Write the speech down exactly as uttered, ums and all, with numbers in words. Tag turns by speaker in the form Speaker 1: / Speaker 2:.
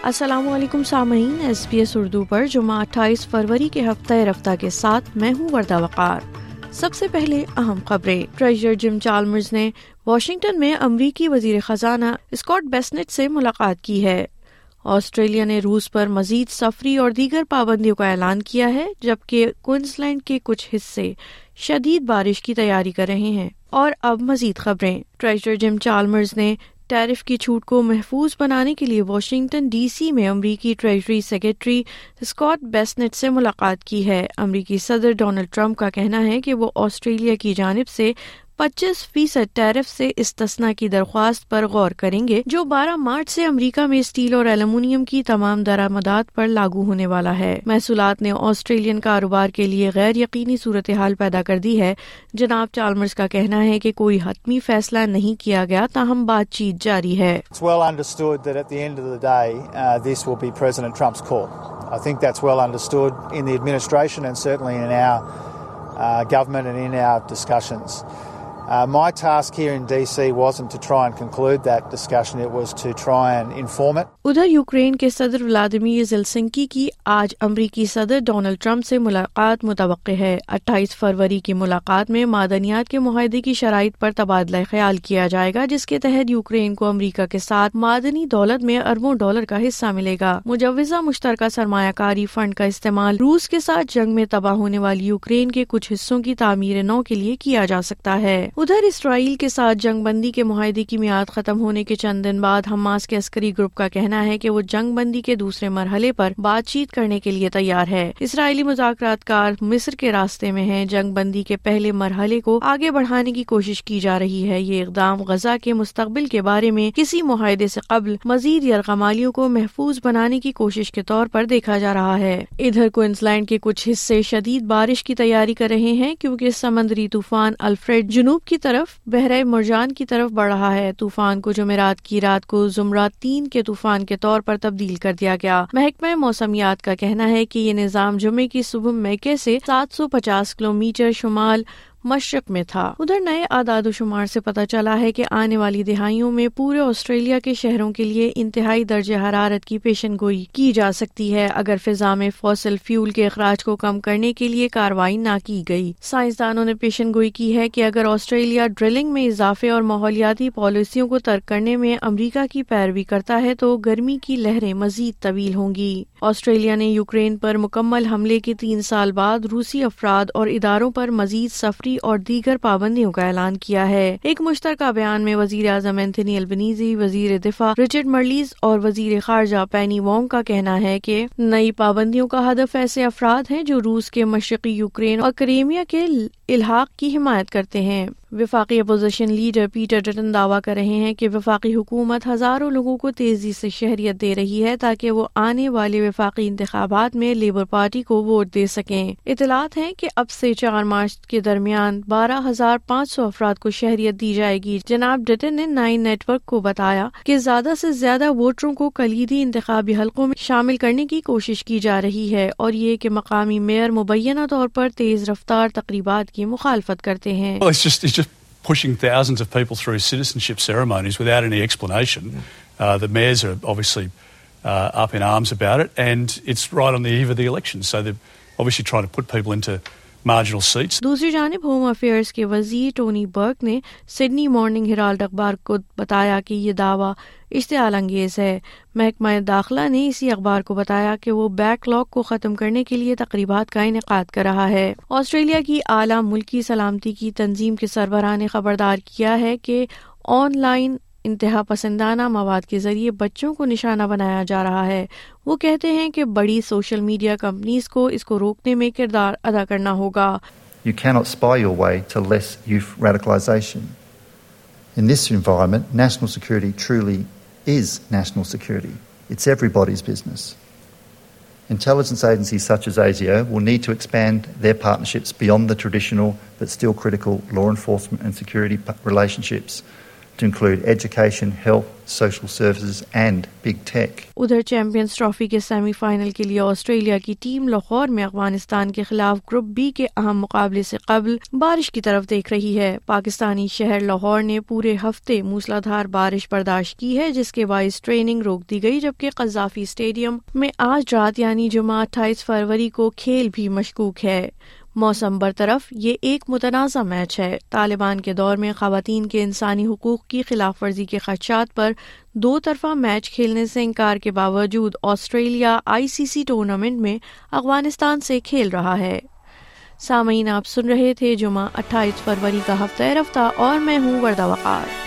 Speaker 1: السلام علیکم سامعین، ایس بی ایس اردو پر جمعہ اٹھائیس فروری کے ہفتہ رفتہ کے ساتھ میں ہوں وردہ وقار۔ سب سے پہلے اہم خبریں۔ ٹریجرر جم چالمرز نے واشنگٹن میں امریکی وزیر خزانہ اسکاٹ بیسنٹ سے ملاقات کی ہے۔ آسٹریلیا نے روس پر مزید سفری اور دیگر پابندیوں کا اعلان کیا ہے، جبکہ کوئنزلینڈ کے کچھ حصے شدید بارش کی تیاری کر رہے ہیں۔ اور اب مزید خبریں۔ ٹریجرر جم چالمرز نے ٹیرف کی چھوٹ کو محفوظ بنانے کے لیے واشنگٹن ڈی سی میں امریکی ٹریجری سیکرٹری اسکاٹ بیسنٹ سے ملاقات کی ہے۔ امریکی صدر ڈونلڈ ٹرمپ کا کہنا ہے کہ وہ آسٹریلیا کی جانب سے پچیس فیصد ٹیرف سے استثناء کی درخواست پر غور کریں گے، جو بارہ مارچ سے امریکہ میں اسٹیل اور ایلومینیم کی تمام درآمدات پر لاگو ہونے والا ہے۔ محصولات نے آسٹریلین کاروبار کے لیے غیر یقینی صورتحال پیدا کر دی ہے۔ جناب چالمرز کا کہنا ہے کہ کوئی حتمی فیصلہ نہیں کیا گیا، تاہم بات چیت جاری ہے۔
Speaker 2: It's well understood that at the end of the day, uh, this will be President Trump's call. I think that's well understood in the administration and certainly in our uh, government and in our discussions. Uh, my task here in D C wasn't to try and conclude that discussion, it was to try and inform it.
Speaker 1: ادھر Ukraine کے صدر Vladimir Zelensky کی آج امریکی صدر Donald Trump سے ملاقات متوقع ہے۔ اٹھائیس فروری کی ملاقات میں معدنیات کے معاہدے کی شرائط پر تبادلہ خیال کیا جائے گا، جس کے تحت یوکرین کو امریکہ کے ساتھ معدنی دولت میں اربوں ڈالر کا حصہ ملے گا۔ مجوزہ مشترکہ سرمایہ کاری فنڈ کا استعمال روس کے ساتھ جنگ میں تباہ ہونے والی یوکرین کے کچھ حصوں کی تعمیر نو کے لیے کیا جا سکتا ہے۔ ادھر اسرائیل کے ساتھ جنگ بندی کے معاہدے کی میعاد ختم ہونے کے چند دن بعد حماس کے عسکری گروپ کا کہنا ہے کہ وہ جنگ بندی کے دوسرے مرحلے پر بات چیت کرنے کے لیے تیار ہے۔ اسرائیلی مذاکرات کار مصر کے راستے میں ہیں۔ جنگ بندی کے پہلے مرحلے کو آگے بڑھانے کی کوشش کی جا رہی ہے۔ یہ اقدام غزہ کے مستقبل کے بارے میں کسی معاہدے سے قبل مزید یرغمالیوں کو محفوظ بنانے کی کوشش کے طور پر دیکھا جا رہا ہے۔ ادھر کوئنزلینڈ کے کچھ حصے شدید بارش کی تیاری کر رہے ہیں، کیونکہ سمندری طوفان الفریڈ جنوب کی طرف بحیرہ مرجان کی طرف بڑھ رہا ہے۔ طوفان کو جمعرات کی رات کو زمرہ تین کے طوفان کے طور پر تبدیل کر دیا گیا۔ محکمہ موسمیات کا کہنا ہے کہ یہ نظام جمعے کی صبح میکے سے سات سو پچاس کلومیٹر شمال مشرق میں تھا۔ ادھر نئے اعداد و شمار سے پتہ چلا ہے کہ آنے والی دہائیوں میں پورے آسٹریلیا کے شہروں کے لیے انتہائی درجہ حرارت کی پیشن گوئی کی جا سکتی ہے، اگر فضا میں فوسل فیول کے اخراج کو کم کرنے کے لیے کارروائی نہ کی گئی۔ سائنسدانوں نے پیشن گوئی کی ہے کہ اگر آسٹریلیا ڈرلنگ میں اضافے اور ماحولیاتی پالیسیوں کو ترک کرنے میں امریکہ کی پیروی کرتا ہے تو گرمی کی لہریں مزید طویل ہوں گی۔ آسٹریلیا نے یوکرین پر مکمل حملے کے تین سال بعد روسی افراد اور اداروں پر مزید سفری اور دیگر پابندیوں کا اعلان کیا ہے۔ ایک مشترکہ بیان میں وزیر اعظم اینتھونی البنیزی، وزیر دفاع رچرڈ مرلیز اور وزیر خارجہ پینی وانگ کا کہنا ہے کہ نئی پابندیوں کا ہدف ایسے افراد ہیں جو روس کے مشرقی یوکرین اور کریمیا کے الحاق کی حمایت کرتے ہیں۔ وفاقی اپوزیشن لیڈر پیٹر ڈٹن دعویٰ کر رہے ہیں کہ وفاقی حکومت ہزاروں لوگوں کو تیزی سے شہریت دے رہی ہے تاکہ وہ آنے والے وفاقی انتخابات میں لیبر پارٹی کو ووٹ دے سکیں۔ اطلاعات ہیں کہ اب سے چار مارچ کے درمیان بارہ ہزار پانچ سو افراد کو شہریت دی جائے گی۔ جناب ڈٹن نے نائن نیٹ ورک کو بتایا کہ زیادہ سے زیادہ ووٹروں کو کلیدی انتخابی حلقوں میں شامل کرنے کی کوشش کی جا رہی ہے، اور یہ کہ مقامی میئر مبینہ طور پر تیز رفتار تقریبات کی مخالفت کرتے ہیں۔
Speaker 3: Well, it's just, it's just pushing thousands of people through citizenship ceremonies without any explanation. Uh, the mayors are obviously uh, up in arms about it, and it's right on the eve of the election, so they're obviously trying to put people into marginal seats.
Speaker 1: دوسری جانب home affairs کے وزیر Tony برک نے Sydney morning Harold اخبار کو بتایا کہ یہ دعویٰ اشتعال انگیز ہے۔ محکمہ داخلہ نے اسی اخبار کو بتایا کہ وہ بیک لاگ کو ختم کرنے کے لیے تقریبات کا انعقاد کر رہا ہے۔ آسٹریلیا کی اعلیٰ ملکی سلامتی کی تنظیم کے سربراہ نے خبردار کیا ہے کہ آن لائن انتہا پسندانہ مواد کے ذریعے بچوں کو نشانہ بنایا جا رہا ہے۔ وہ کہتے ہیں کہ بڑی سوشل میڈیا کمپنیز کو اس کو روکنے میں کردار ادا کرنا ہوگا۔
Speaker 4: You cannot spy your way to less youth radicalisation. In this environment, national security truly is national security. It's everybody's business. Intelligence agencies such as ASIO will need to expand their partnerships beyond the traditional but still critical law enforcement and security relationships to include education, health, social services and big tech.
Speaker 1: ادھر Champions Trophy کے semi final کے لیے Australia کی team Lahore میں افغانستان کے خلاف group B کے اہم مقابلے سے قبل بارش کی طرف دیکھ رہی ہے. پاکستانی شہر لاہور نے پورے ہفتے موسلادھار بارش برداشت کی ہے، جس کے باعث ٹریننگ روک دی گئی، جبکہ قذافی اسٹیڈیم میں آج رات یعنی جمعہ اٹھائیس فروری کو کھیل بھی مشکوک ہے. موسم برطرف یہ ایک متنازع میچ ہے. طالبان کے دور میں خواتین کے انسانی حقوق کی خلاف ورزی کے خدشات پر دو طرفہ میچ کھیلنے سے انکار کے باوجود آسٹریلیا آئی سی سی ٹورنامنٹ میں افغانستان سے کھیل رہا ہے. سامعین، آپ سن رہے تھے جمعہ اٹھائیس فروری کا ہفتہ رفتہ اور میں ہوں وردہ وقار.